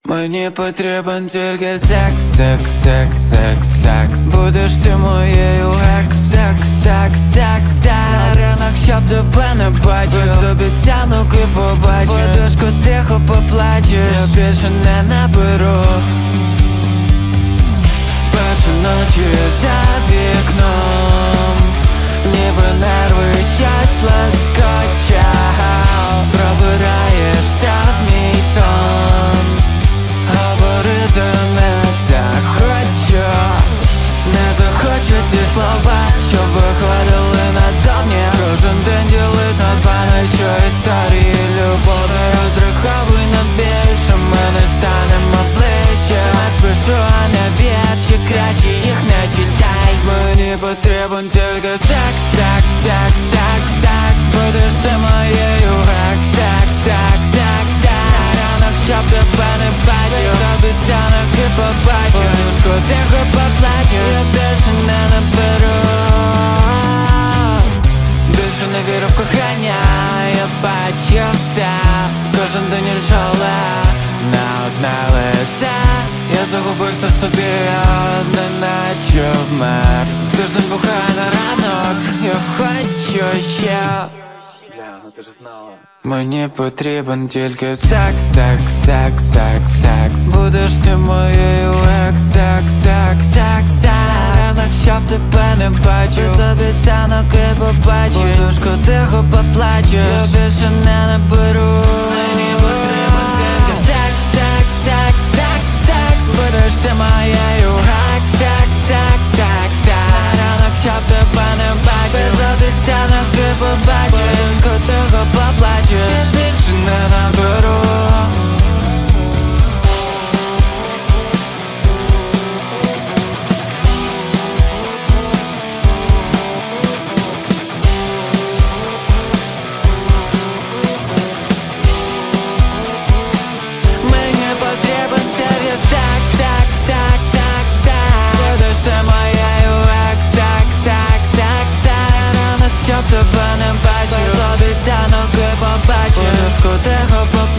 Мені потрібен тільки секс, секс, секс, секс, секс. Будеш ти моєю секс. На ранок, щоб тебе не бачив, без обіцянок і побачив. Подушку тихо поплачеш, я більше не наберу. Перші ночі за вікном, ніби нерви щось лоскоче. Пробираєшся в мій сон, говорити не захочу. Не захочу ці слова, щоб виходили назовні. Кожен день ділить на два, на що історії любові. Розраховуй на більше, ми не станемо ближче. Саме спішу, а не вірші, краще їх не читай. Мені потрібен тільки секс, секс, секс, секс, секс. Будеш ти моєю секс. На ранок, щоб тебе не бачив, без обіцянок і побачив. Подушку тихо поплачеш, я більше не наберу. Більше не вірю в кохання, я бачив це. Кожен день іншоле на одне лице. Я загубився в собі, я наче вмер. Тиждень бухає на ранок, я хочу ще. Ну ти ж знала. Мені потрібен тільки секс, секс, секс, секс, секс. Будеш ти моєю секс. На ранок, щоб тебе не бачив, без обіцянок і побачив. Подушку тихо поплачеш, я більше не наберу. Мені потрібен тільки секс, секс, секс, секс, секс. Будеш ти моєю секс. На ранок, щоб тебе не бачив, без обіцянок і побачив. Подушку тихо поплачеш, я більше не наберу. Мені потрібен тільки секс, секс, секс, секс, секс. Будеш ти моєю секс. Ранок, щоб тебе не бачив, без обіцянок і побачив. Подушку тихо поплачеш.